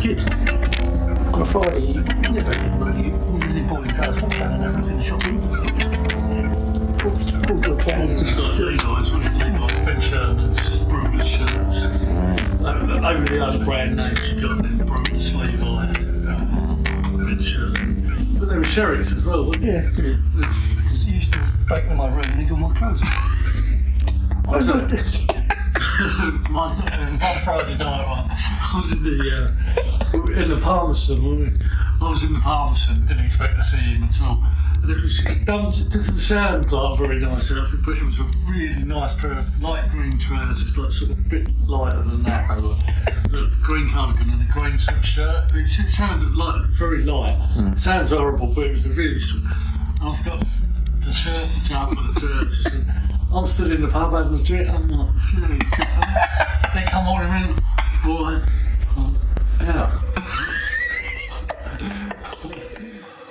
kid. On a Friday, you never get money. You really bought your trousers, walk down and everything in the shop. Full your trousers. It's got Levi's, wasn't it? Levi's, Ben Sherman's, Brutus shirts. They were the only brand names you got in Brutus, Levi, Ben Sherman. But they were sheriffs as well, weren't they? Yeah. Because he used to break into my room and leave all my clothes. One Friday night, right, I was in the Palmerston, wasn't it? I was in the Palmerston, didn't expect to see him at all. And it doesn't sound like a very nice outfit, but it was a really nice pair of light green trousers, like sort of a bit lighter than that. The green cardigan and a green shirt. It sounds like very light. Sounds horrible, but it was a really. And I've got the shirt, the jumper, the shirts. I'm stood in the pub having a drink. I'm like, they come on in, boy.